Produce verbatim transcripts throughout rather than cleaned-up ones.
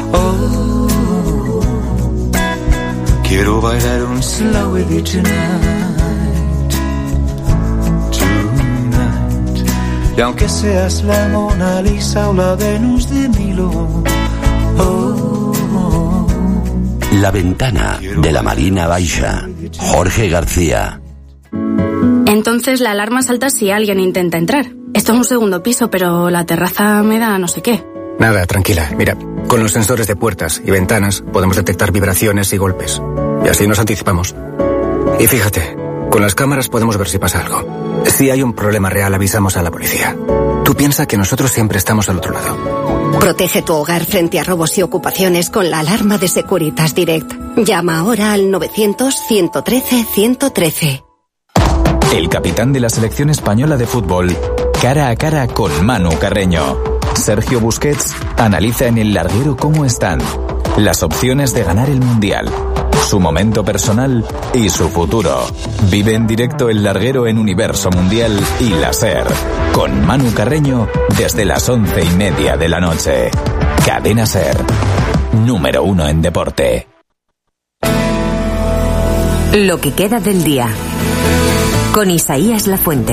Oh, quiero bailar un slow with you tonight, tonight. Y aunque seas la Mona Lisa o la Venus de Milo, oh, oh. La ventana de la Marina Baixa. Jorge García. Entonces la alarma salta si alguien intenta entrar. Esto es un segundo piso, pero la terraza me da no sé qué. Nada, tranquila. Mira, con los sensores de puertas y ventanas podemos detectar vibraciones y golpes. Y así nos anticipamos. Y fíjate, con las cámaras podemos ver si pasa algo. Si hay un problema real, avisamos a la policía. Tú piensa que nosotros siempre estamos al otro lado. Protege tu hogar frente a robos y ocupaciones con la alarma de Securitas Direct. Llama ahora al novecientos, ciento trece, ciento trece. El capitán de la selección española de fútbol, cara a cara con Manu Carreño. Sergio Busquets analiza en El Larguero cómo están las opciones de ganar el Mundial, su momento personal y su futuro. Vive en directo El Larguero en Universo Mundial y la SER, con Manu Carreño desde las once y media de la noche. Cadena SER, número uno en deporte. Lo que queda del día, con Isaías Lafuente.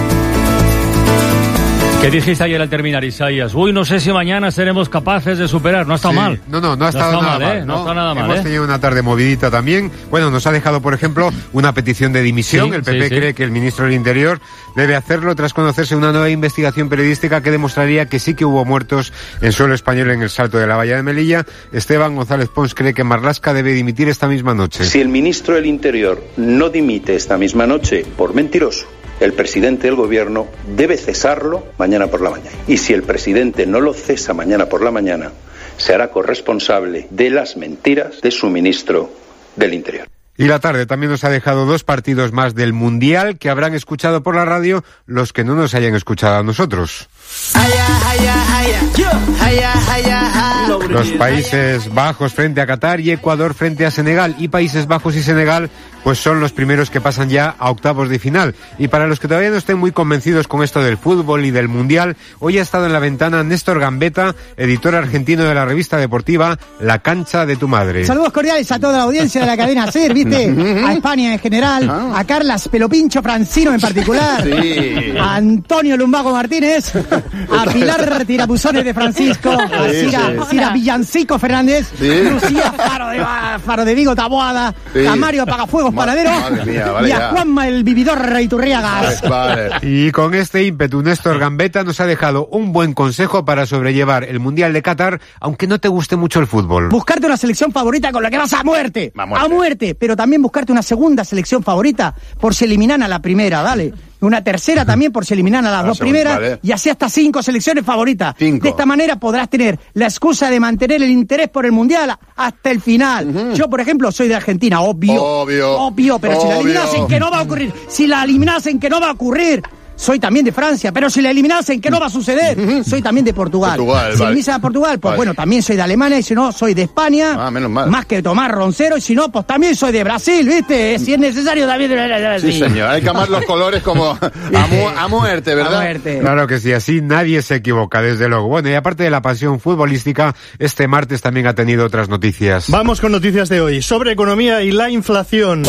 ¿Qué dijiste ayer al terminar, Isaías? Uy, no sé si mañana seremos capaces de superar. No ha estado sí. mal. No, no, no ha estado no nada mal, mal. ¿eh? ¿no? No ha estado nada mal, Hemos ¿eh? tenido una tarde movidita también. Bueno, nos ha dejado, por ejemplo, una petición de dimisión. Sí, el P P sí, cree sí. que el ministro del Interior debe hacerlo tras conocerse una nueva investigación periodística que demostraría que sí que hubo muertos en suelo español en el Salto de la Bahía de Melilla. Esteban González Pons cree que Marlaska debe dimitir esta misma noche. Si el ministro del Interior no dimite esta misma noche por mentiroso, el presidente del gobierno debe cesarlo mañana por la mañana. Y si el presidente no lo cesa mañana por la mañana, se hará corresponsable de las mentiras de su ministro del Interior. Y la tarde también nos ha dejado dos partidos más del Mundial que habrán escuchado por la radio los que no nos hayan escuchado a nosotros. Los Países Bajos frente a Qatar y Ecuador frente a Senegal. Y Países Bajos y Senegal pues son los primeros que pasan ya a octavos de final. Y para los que todavía no estén muy convencidos con esto del fútbol y del Mundial, hoy ha estado en la ventana Néstor Gambetta, editor argentino de la revista deportiva La Cancha de tu Madre. Saludos cordiales a toda la audiencia de la cadena SER, ¿viste? A España en general, a Carlas Pelopincho Francino en particular, Sí. a Antonio Lumbago Martínez, a Pilar Tirapuzones de Francisco, a Sí, Cira, sí. Cira Villancico Fernández, Sí. Lucía Faro de, Faro de Vigo Taboada, Sí. a Mario Apagafuegos Panadero Madre mía, vale y a ya. Juanma el Vividor Iturriagas. Vale. Y con este ímpetu, Néstor Gambetta nos ha dejado un buen consejo para sobrellevar el Mundial de Qatar, aunque no te guste mucho el fútbol. Buscarte una selección favorita con la que vas a muerte, A muerte. a muerte, pero también buscarte una segunda selección favorita por si eliminan a la primera, dale. Una tercera también por si eliminan a las A la dos segunda, primeras, vale. y así hasta cinco selecciones favoritas. Cinco. De esta manera podrás tener la excusa de mantener el interés por el Mundial hasta el final. Ujú. Yo, por ejemplo, soy de Argentina, obvio. Obvio. Obvio, pero si la Obvio. eliminasen que no va a ocurrir, si la eliminasen que no va a ocurrir. Soy también de Francia, pero si la eliminasen, ¿qué no va a suceder? Soy también de Portugal. Portugal, si vale. eliminasen a Portugal, pues Vale. bueno, también soy de Alemania, y si no, soy de España. Ah, menos mal. Más que Tomás Roncero, y si no, pues también soy de Brasil, ¿viste? Si es necesario, también... Sí, señor. Hay que amar los colores como a, mu- a muerte, ¿verdad? A muerte. Claro que sí, así nadie se equivoca, desde luego. Bueno, y aparte de la pasión futbolística, este martes también ha tenido otras noticias. Vamos con noticias de hoy, sobre economía y la inflación.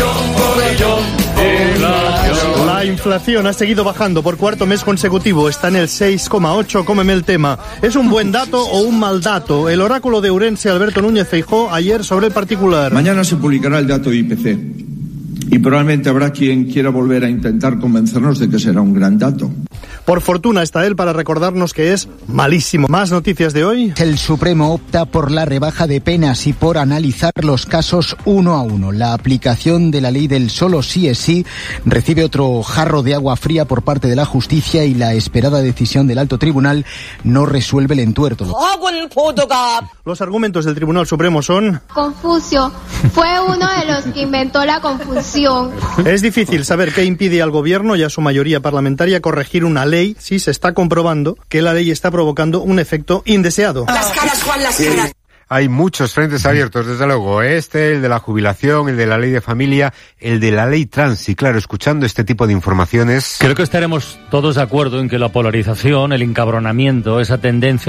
La inflación ha seguido bajando por cuarto mes consecutivo, está en el seis coma ocho, cómeme el tema. ¿Es un buen dato o un mal dato? El oráculo de Ourense, Alberto Núñez Feijóo, ayer sobre el particular. Mañana se publicará el dato I P C y probablemente habrá quien quiera volver a intentar convencernos de que será un gran dato. Por fortuna está él para recordarnos que es malísimo. Más noticias de hoy. El Supremo opta por la rebaja de penas y por analizar los casos uno a uno. La aplicación de la ley del solo sí es sí recibe otro jarro de agua fría por parte de la justicia y la esperada decisión del alto tribunal no resuelve el entuerto. Los argumentos del Tribunal Supremo son... Confucio fue uno de los que inventó la confusión. Es difícil saber qué impide al gobierno y a su mayoría parlamentaria corregir una ley si se está comprobando que la ley está provocando un efecto indeseado. Las caras, Juan, las caras. Hay muchos frentes abiertos, desde luego. Este, el de la jubilación, el de la ley de familia, el de la ley trans. Y claro, escuchando este tipo de informaciones... Creo que estaremos todos de acuerdo en que la polarización, el encabronamiento, esa tendencia